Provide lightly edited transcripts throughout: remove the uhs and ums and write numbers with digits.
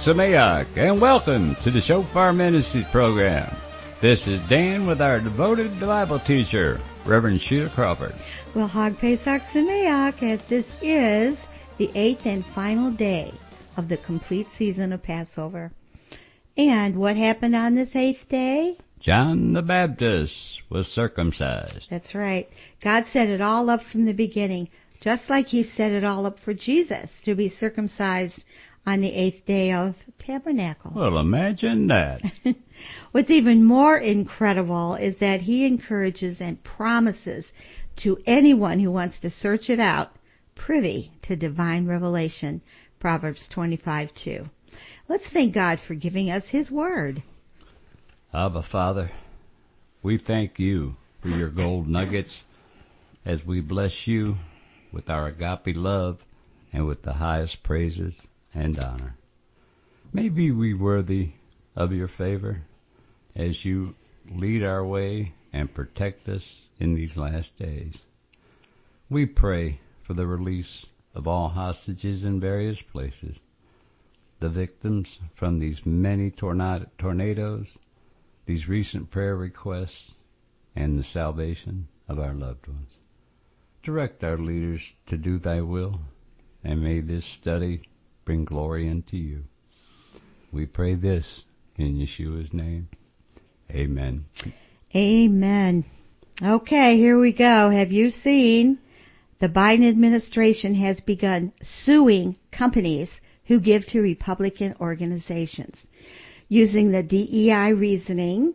Sameach, and welcome to the Shofar Ministries program. This is Dan with our devoted Bible teacher, Reverend Sheila Crawford. Well, Hag Pesach Sameach, as this is the 8th and final day of the complete season of Passover. And what happened on this 8th day? John the Baptist was circumcised. That's right. God set it all up from the beginning, just like He set it all up for Jesus to be circumcised on the 8th day of Tabernacles. Well, imagine that. What's even more incredible is that He encourages and promises to anyone who wants to search it out, privy to divine revelation, Proverbs 25:2. Let's thank God for giving us His Word. Abba, Father, we thank You for Your gold nuggets as we bless You with our agape love and with the highest praises and honor. May we be worthy of Your favor as You lead our way and protect us in these last days. We pray for the release of all hostages in various places, the victims from these many tornadoes, these recent prayer requests, and the salvation of our loved ones. Direct our leaders to do Thy will, and may this study bring glory unto You. We pray this in Yeshua's name. Amen. Amen. Okay, here we go. Have you seen the Biden administration has begun suing companies who give to Republican organizations using the DEI reasoning?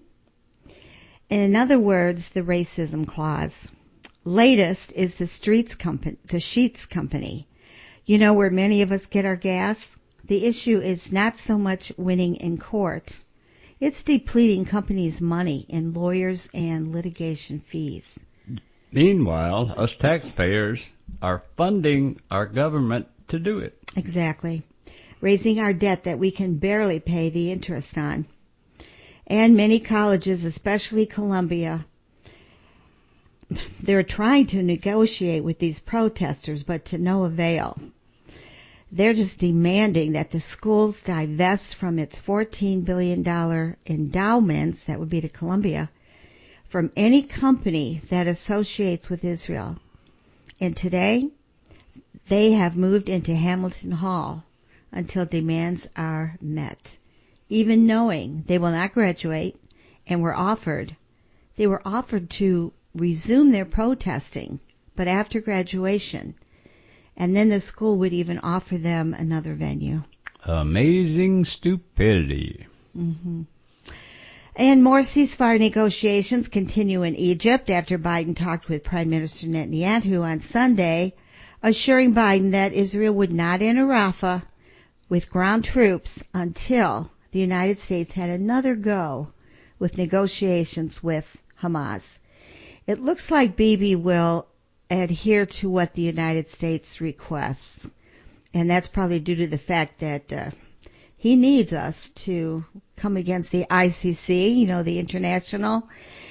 In other words, the racism clause. Latest is the Sheetz Company. You know where many of us get our gas? The issue is not so much winning in court. It's depleting companies' money in lawyers and litigation fees. Meanwhile, us taxpayers are funding our government to do it. Exactly. Raising our debt that we can barely pay the interest on. And many colleges, especially Columbia, they're trying to negotiate with these protesters, but to no avail. They're just demanding that the schools divest from its $14 billion endowments, that would be to Columbia, from any company that associates with Israel. And today, they have moved into Hamilton Hall until demands are met, even knowing they will not graduate and they were offered to resume their protesting, but after graduation, and then the school would even offer them another venue. Amazing stupidity. Mm-hmm. And more ceasefire negotiations continue in Egypt after Biden talked with Prime Minister Netanyahu on Sunday, assuring Biden that Israel would not enter Rafah with ground troops until the United States had another go with negotiations with Hamas. It looks like Bibi will adhere to what the United States requests, and that's probably due to the fact that he needs us to come against the ICC, the international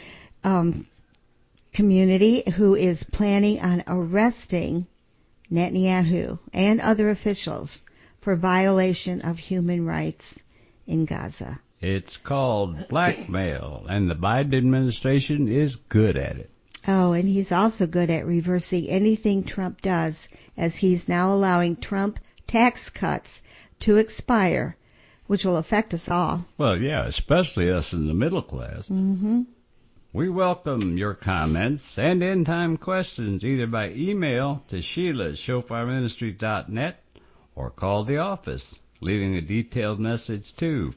community, who is planning on arresting Netanyahu and other officials for violation of human rights in Gaza. It's called blackmail, and the Biden administration is good at it. Oh, and he's also good at reversing anything Trump does, as he's now allowing Trump tax cuts to expire, which will affect us all. Well, yeah, especially us in the middle class. Mm-hmm. We welcome your comments and end-time questions either by email to Sheila@shofarministries.net or call the office, leaving a detailed message to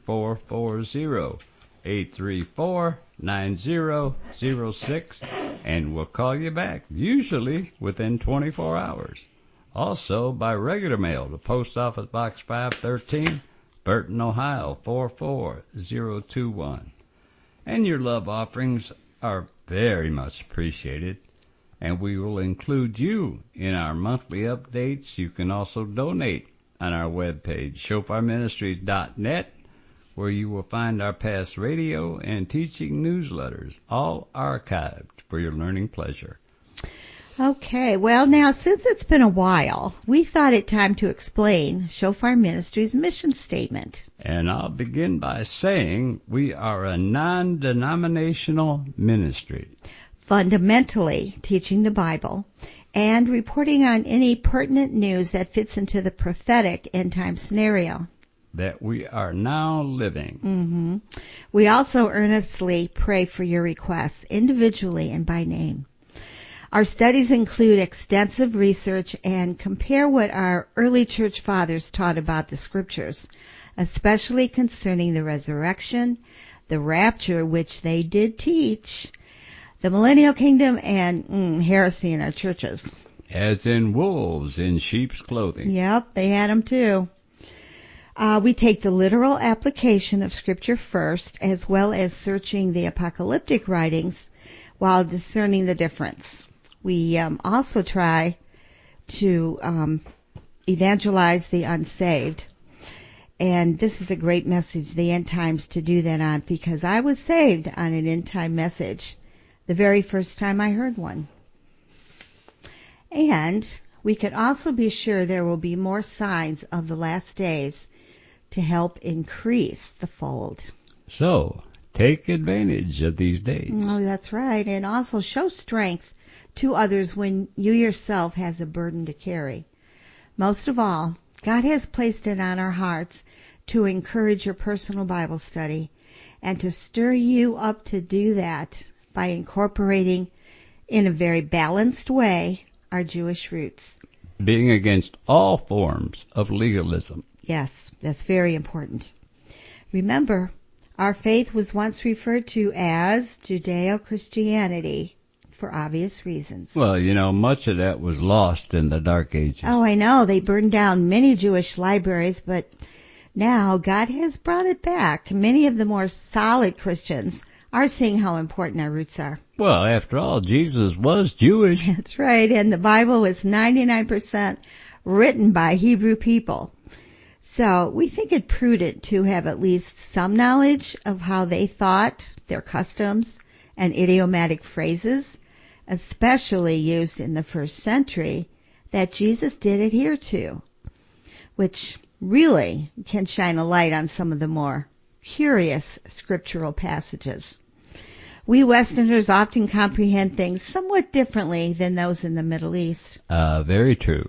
440-834-9006, and we'll call you back, usually within 24 hours. Also by regular mail to Post Office Box 513, Burton, Ohio 44021. And your love offerings are very much appreciated, and we will include you in our monthly updates. You can also donate on our webpage, shofarministries.net, where you will find our past radio and teaching newsletters, all archived for your learning pleasure. Okay, well now since it's been a while, we thought it time to explain Shofar Ministries' mission statement. And I'll begin by saying we are a non-denominational ministry. Fundamentally teaching the Bible and reporting on any pertinent news that fits into the prophetic end-time scenario that we are now living. We also earnestly pray for your requests individually and by name. Our studies include extensive research and compare what our early church fathers taught about the scriptures, especially concerning the resurrection, the rapture, which they did teach, the millennial kingdom, and heresy in our churches. As in wolves in sheep's clothing. Yep, they had them too. We take the literal application of scripture first, as well as searching the apocalyptic writings while discerning the difference. We also try to evangelize the unsaved. And this is a great message, the end times, to do that on, because I was saved on an end time message the very first time I heard one. And we can also be sure there will be more signs of the last days to help increase the fold. So, take advantage of these days. Oh, that's right. And also show strength to others when you yourself has a burden to carry. Most of all, God has placed it on our hearts to encourage your personal Bible study and to stir you up to do that by incorporating in a very balanced way our Jewish roots. Being against all forms of legalism. Yes, that's very important. Remember, our faith was once referred to as Judeo-Christianity for obvious reasons. Well, much of that was lost in the Dark Ages. Oh, I know. They burned down many Jewish libraries, but now God has brought it back. Many of the more solid Christians are seeing how important our roots are. Well, after all, Jesus was Jewish. That's right, and the Bible was 99% written by Hebrew people. So we think it prudent to have at least some knowledge of how they thought, their customs, and idiomatic phrases, especially used in the first century, that Jesus did adhere to, which really can shine a light on some of the more curious scriptural passages. We Westerners often comprehend things somewhat differently than those in the Middle East. Very true.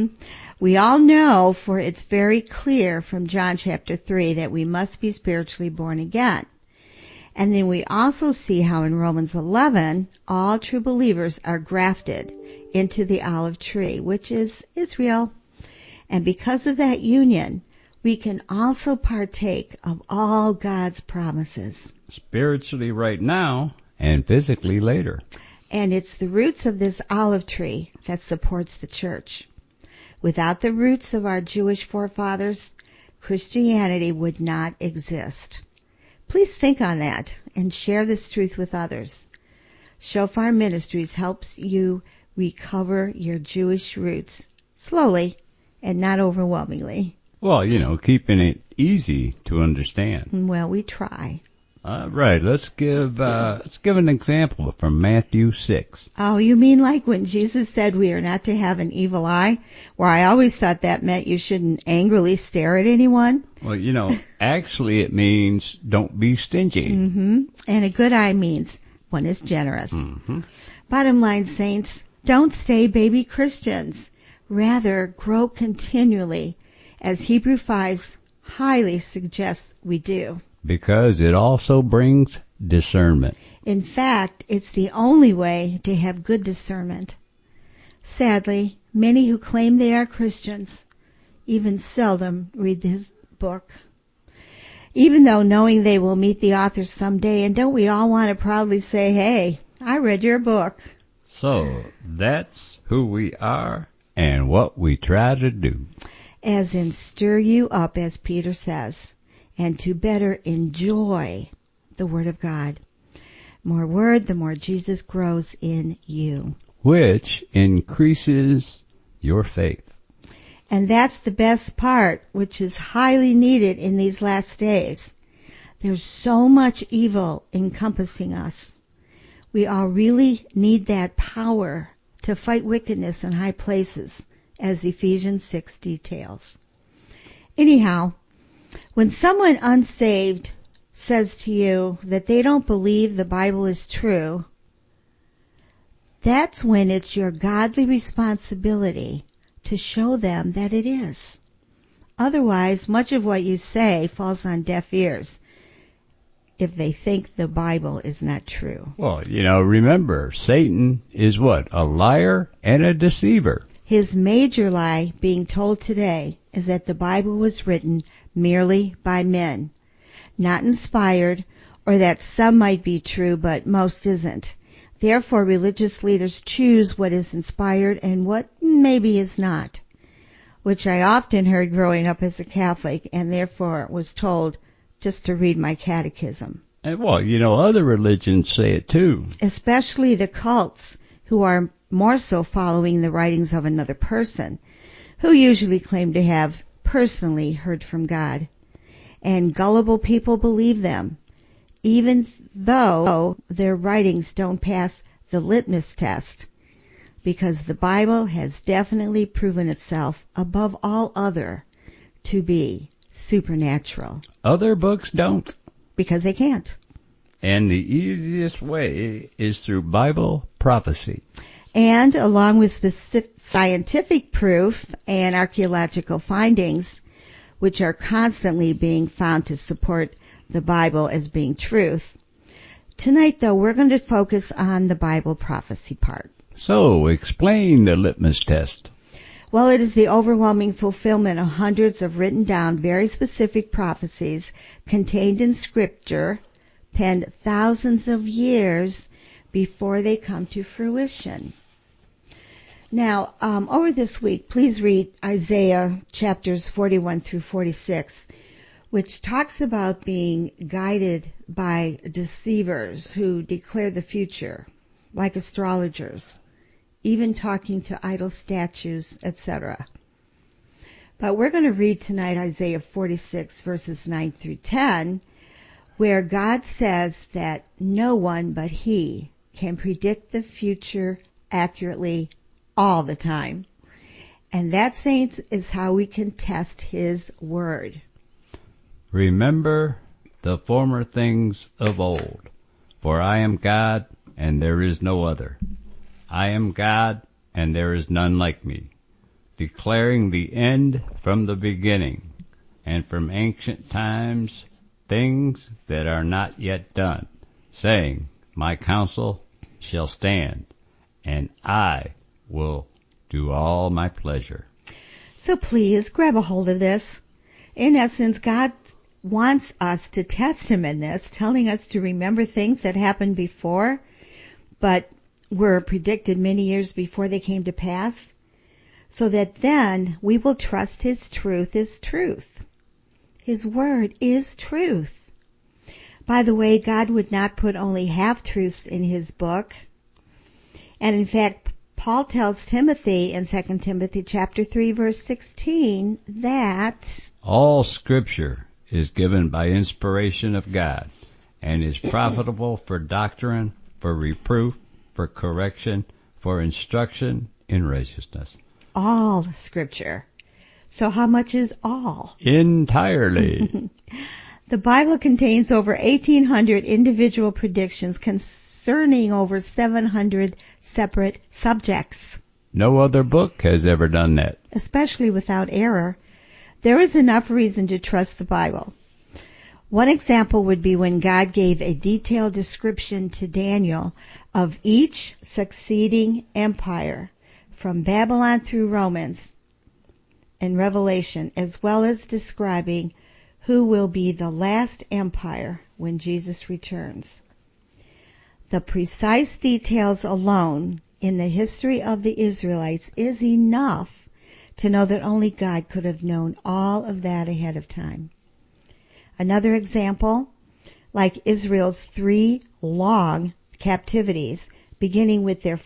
We all know, for it's very clear from John chapter 3, that we must be spiritually born again. And then we also see how in Romans 11, all true believers are grafted into the olive tree, which is Israel. And because of that union, we can also partake of all God's promises. Spiritually right now and physically later. And it's the roots of this olive tree that supports the church. Without the roots of our Jewish forefathers, Christianity would not exist. Please think on that and share this truth with others. Shofar Ministries helps you recover your Jewish roots slowly and not overwhelmingly. Well, keeping it easy to understand. Well, we try. All right, let's give an example from Matthew 6. Oh, you mean like when Jesus said we are not to have an evil eye? Where I always thought that meant you shouldn't angrily stare at anyone. Well, actually it means don't be stingy. And a good eye means one is generous. Bottom line, saints, don't stay baby Christians. Rather, grow continually, as Hebrew 5 highly suggests we do. Because it also brings discernment. In fact, it's the only way to have good discernment. Sadly, many who claim they are Christians even seldom read this book. Even though knowing they will meet the author someday, and don't we all want to proudly say, hey, I read your book. So, that's who we are and what we try to do. As in stir you up, as Peter says, and to better enjoy the Word of God. More Word, the more Jesus grows in you. Which increases your faith. And that's the best part, which is highly needed in these last days. There's so much evil encompassing us. We all really need that power to fight wickedness in high places, as Ephesians 6 details. Anyhow, when someone unsaved says to you that they don't believe the Bible is true, that's when it's your godly responsibility to show them that it is. Otherwise, much of what you say falls on deaf ears if they think the Bible is not true. Well, remember, Satan is what? A liar and a deceiver. His major lie being told today is that the Bible was written merely by men, not inspired, or that some might be true but most isn't. Therefore, religious leaders choose what is inspired and what maybe is not, which I often heard growing up as a Catholic, and therefore was told just to read my catechism. And other religions say it too. Especially the cults, who are more so following the writings of another person, who usually claim to have personally heard from God. And gullible people believe them, even though their writings don't pass the litmus test, because the Bible has definitely proven itself above all other to be supernatural. Other books don't. Because they can't. And the easiest way is through Bible prophecy. And along with specific scientific proof and archaeological findings, which are constantly being found to support the Bible as being truth. Tonight, though, we're going to focus on the Bible prophecy part. So, explain the litmus test. Well, it is the overwhelming fulfillment of hundreds of written down, very specific prophecies contained in Scripture, penned thousands of years before they come to fruition. Now, over this week, please read Isaiah chapters 41 through 46, which talks about being guided by deceivers who declare the future, like astrologers, even talking to idol statues, etc. But we're going to read tonight Isaiah 46 verses 9 through 10, where God says that no one but He can predict the future accurately all the time. And that, saints, is how we can test His Word. Remember the former things of old, for I am God, and there is no other. I am God, and there is none like me, declaring the end from the beginning, and from ancient times things that are not yet done, saying, My counsel shall stand, and I will do all my pleasure. So please grab a hold of this. In essence, God wants us to test Him in this, telling us to remember things that happened before, but were predicted many years before they came to pass, so that then we will trust His truth is truth. His Word is truth. By the way, God would not put only half-truths in His book. And in fact, Paul tells Timothy in 2 Timothy chapter 3 verse 16 that all Scripture is given by inspiration of God and is profitable for doctrine, for reproof, for correction, for instruction in righteousness. All Scripture. So how much is all? Entirely. The Bible contains over 1,800 individual predictions concerning over 700 separate subjects. No other book has ever done that. Especially without error. There is enough reason to trust the Bible. One example would be when God gave a detailed description to Daniel of each succeeding empire, from Babylon through Romans and Revelation, as well as describing who will be the last empire when Jesus returns. The precise details alone in the history of the Israelites is enough to know that only God could have known all of that ahead of time. Another example, like Israel's 3 long captivities, beginning with their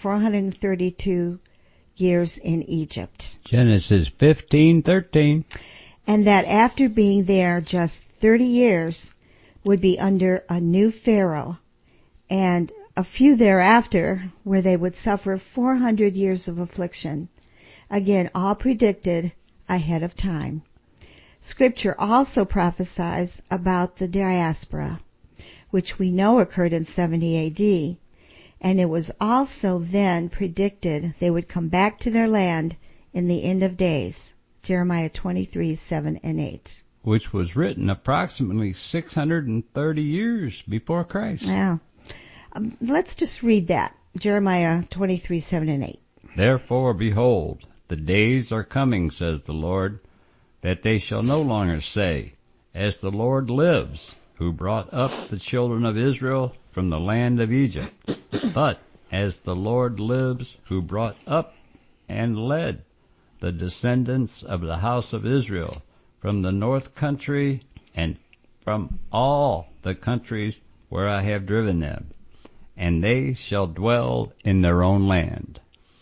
432 years in Egypt. Genesis 15:13. And that after being there just 30 years, would be under a new Pharaoh, and a few thereafter, where they would suffer 400 years of affliction. Again, all predicted ahead of time. Scripture also prophesies about the diaspora, which we know occurred in 70 AD, and it was also then predicted they would come back to their land in the end of days. Jeremiah 23:7 and 8. Which was written approximately 630 years before Christ. Yeah. Let's just read that. Jeremiah 23:7 and 8. Therefore, behold, the days are coming, says the Lord, that they shall no longer say, as the Lord lives, who brought up the children of Israel from the land of Egypt, but as the Lord lives, who brought up and led the descendants of the house of Israel from the north country and from all the countries where I have driven them, and they shall dwell in their own land.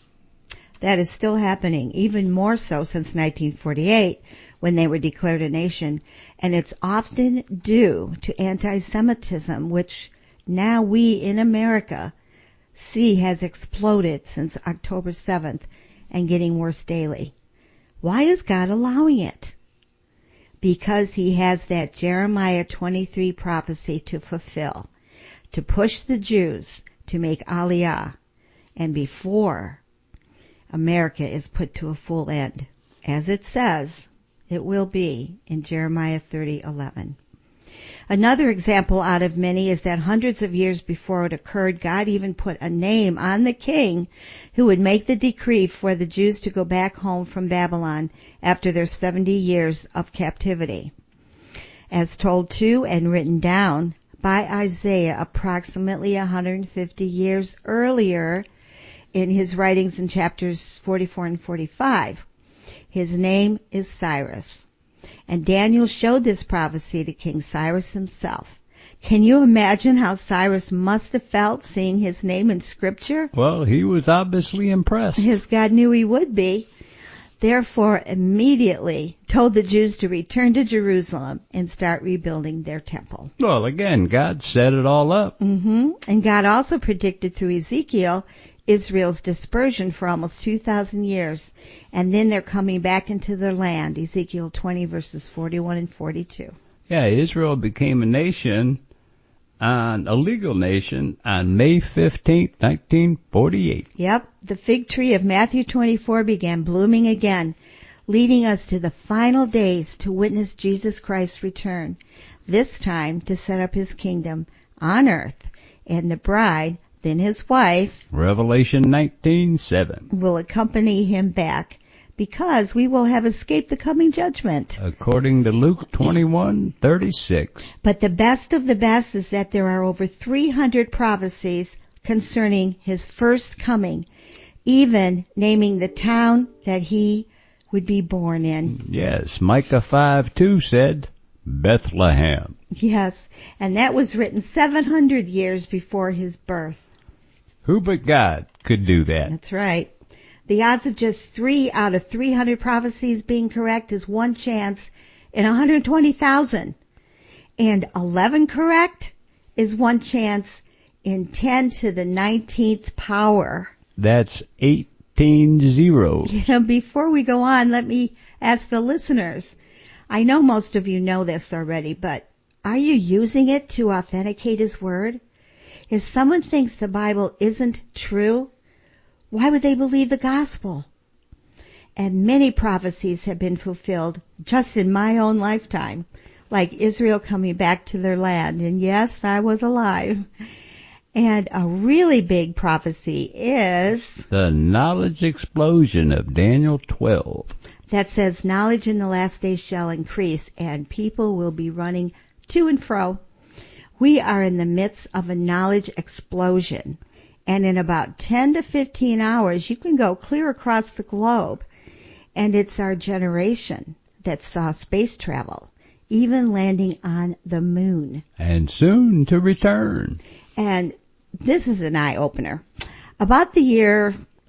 That is still happening, even more so since 1948, when they were declared a nation, and it's often due to anti-Semitism, which now we in America see has exploded since October 7th and getting worse daily. Why is God allowing it? Because he has that Jeremiah 23 prophecy to fulfill, to push the Jews to make Aliyah, and before America is put to a full end, as it says it will be in Jeremiah 30:11. Another example out of many is that hundreds of years before it occurred, God even put a name on the king who would make the decree for the Jews to go back home from Babylon after their 70 years of captivity. As told to and written down by Isaiah approximately 150 years earlier in his writings in chapters 44 and 45. His name is Cyrus. And Daniel showed this prophecy to King Cyrus himself. Can you imagine how Cyrus must have felt seeing his name in Scripture? Well, he was obviously impressed. His God knew he would be. Therefore, immediately told the Jews to return to Jerusalem and start rebuilding their temple. Well, again, God set it all up. And God also predicted through Ezekiel Israel's dispersion for almost 2,000 years, and then they're coming back into their land, Ezekiel 20 verses 41 and 42. Yeah, Israel became a nation, a legal nation, on May 15th, 1948. Yep, the fig tree of Matthew 24 began blooming again, leading us to the final days to witness Jesus Christ's return, this time to set up his kingdom on earth, and the bride, then his wife, Revelation 19:7, will accompany him back, because we will have escaped the coming judgment. According to Luke 21:36. But the best of the best is that there are over 300 prophecies concerning his first coming, even naming the town that he would be born in. Yes, Micah 5:2 said, Bethlehem. Yes, and that was written 700 years before his birth. Who but God could do that? That's right. The odds of just 3 out of 300 prophecies being correct is 1 chance in 120,000. And 11 correct is 1 chance in 10 to the 19th power. That's 18 zeros. Yeah, before we go on, let me ask the listeners. I know most of you know this already, but are you using it to authenticate his word? If someone thinks the Bible isn't true, why would they believe the gospel? And many prophecies have been fulfilled just in my own lifetime, like Israel coming back to their land. And yes, I was alive. And a really big prophecy is the knowledge explosion of Daniel 12. That says knowledge in the last days shall increase, and people will be running to and fro. We are in the midst of a knowledge explosion, and in about 10 to 15 hours you can go clear across the globe, and it's our generation that saw space travel, even landing on the moon. And soon to return. And this is an eye-opener. About the year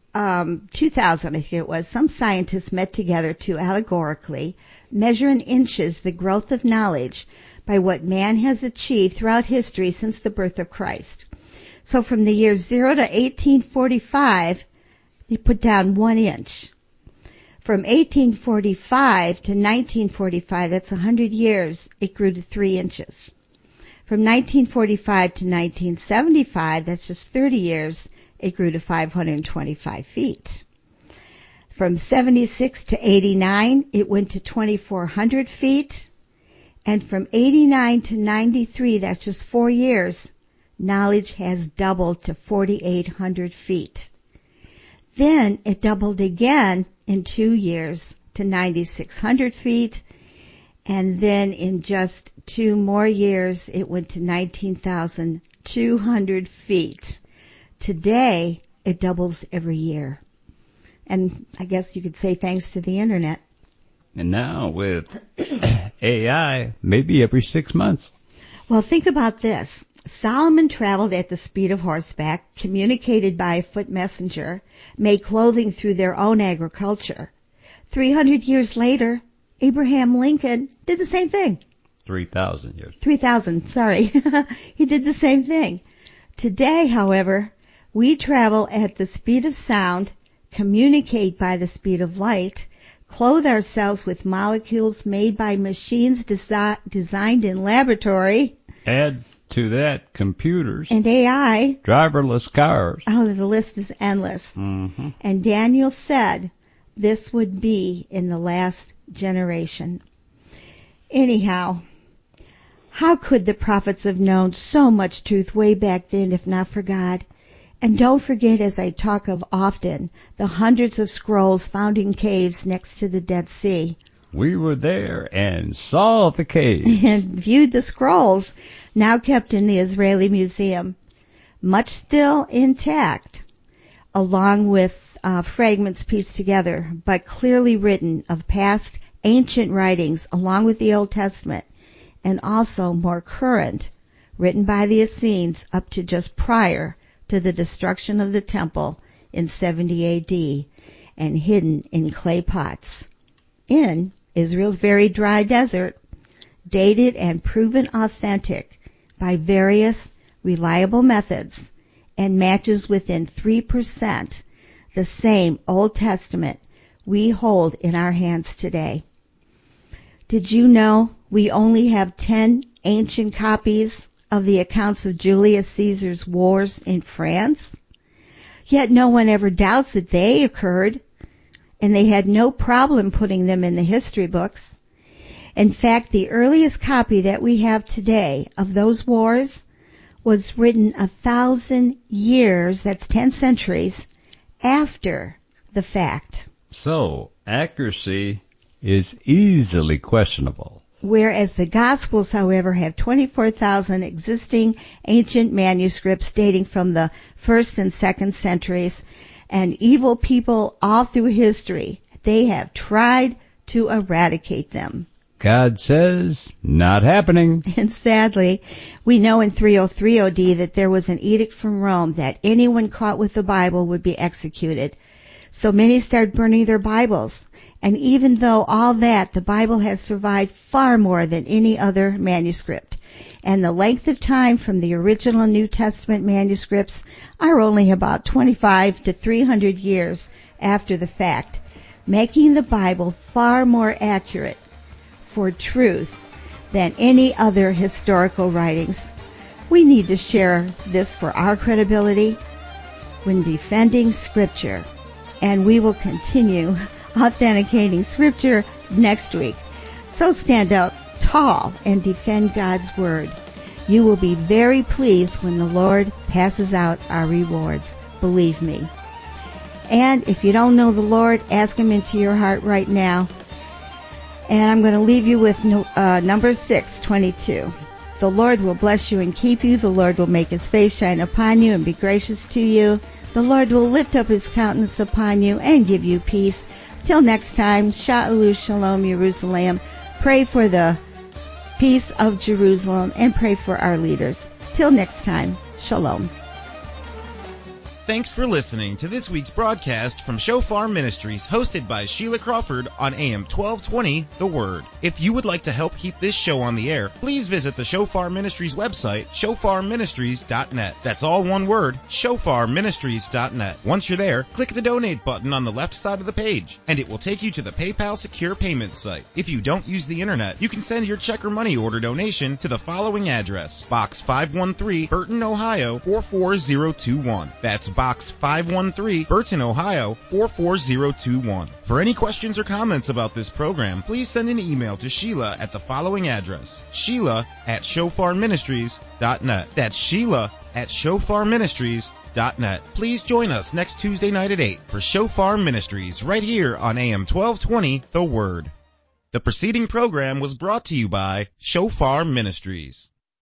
2000, I think it was, some scientists met together to allegorically measure in inches the growth of knowledge by what man has achieved throughout history since the birth of Christ. So from the year 0 to 1845, they put down 1 inch. From 1845 to 1945, that's 100 years, it grew to 3 inches. From 1945 to 1975, that's just 30 years, it grew to 525 feet. From 76 to 89, it went to 2,400 feet. And from 89 to 93, that's just 4 years, knowledge has doubled to 4,800 feet. Then it doubled again in 2 years to 9,600 feet. And then in just 2 more years, it went to 19,200 feet. Today, it doubles every year. And I guess you could say thanks to the internet. And now with AI, maybe every 6 months. Well, think about this. Solomon traveled at the speed of horseback, communicated by a foot messenger, made clothing through their own agriculture. 300 years later, Abraham Lincoln did the same thing. 3,000 years. 3,000, sorry. He did the same thing. Today, however, we travel at the speed of sound, communicate by the speed of light, clothe ourselves with molecules made by machines designed in laboratory. Add to that computers. And AI. Driverless cars. Oh, the list is endless. Mm-hmm. And Daniel said this would be in the last generation. Anyhow, how could the prophets have known so much truth way back then if not for God? And don't forget, as I talk of often, the hundreds of scrolls found in caves next to the Dead Sea. We were there and saw the cave. And viewed the scrolls, now kept in the Israeli Museum. Much still intact, along with fragments pieced together, but clearly written of past ancient writings along with the Old Testament, and also more current, written by the Essenes up to just prior to the destruction of the temple in 70 A.D. and hidden in clay pots in Israel's very dry desert, dated and proven authentic by various reliable methods, and matches within 3% the same Old Testament we hold in our hands today. Did you know we only have 10 ancient copies of the accounts of Julius Caesar's wars in France? Yet no one ever doubts that they occurred, and they had no problem putting them in the history books. In fact, the earliest copy that we have today of those wars was written 1,000 years, that's 10 centuries, after the fact. So, accuracy is easily questionable. Whereas the Gospels, however, have 24,000 existing ancient manuscripts dating from the 1st and 2nd centuries, and evil people all through history, they have tried to eradicate them. God says, not happening. And sadly, we know in 303 OD that there was an edict from Rome that anyone caught with the Bible would be executed. So many started burning their Bibles. And even though all that, the Bible has survived far more than any other manuscript. And the length of time from the original New Testament manuscripts are only about 25 to 300 years after the fact, making the Bible far more accurate for truth than any other historical writings. We need to share this for our credibility when defending Scripture. And we will continue authenticating Scripture next week. So stand up tall and defend God's Word. You will be very pleased when the Lord passes out our rewards. Believe me. And if you don't know the Lord, ask Him into your heart right now. And I'm going to leave you with Numbers 6:22. The Lord will bless you and keep you. The Lord will make His face shine upon you and be gracious to you. The Lord will lift up His countenance upon you and give you peace. Till next time, Sha'ulu Shalom Jerusalem. Pray for the peace of Jerusalem and pray for our leaders. Till next time, Shalom. Thanks for listening to this week's broadcast from Shofar Ministries, hosted by Sheila Crawford on AM 1220, The Word. If you would like to help keep this show on the air, please visit the Shofar Ministries website, shofarministries.net. That's all one word, shofarministries.net. Once you're there, click the donate button on the left side of the page, and it will take you to the PayPal secure payment site. If you don't use the internet, you can send your check or money order donation to the following address: Box 513, Burton, Ohio 44021. That's Box 513, Burton, Ohio 44021. For any questions or comments about this program, please send an email to Sheila at the following address: Sheila@shofarministries.net. That's Sheila@shofarministries.net. Please join us next Tuesday night at 8 for Shofar Ministries right here on AM 1220, The Word. The preceding program was brought to you by Shofar Ministries.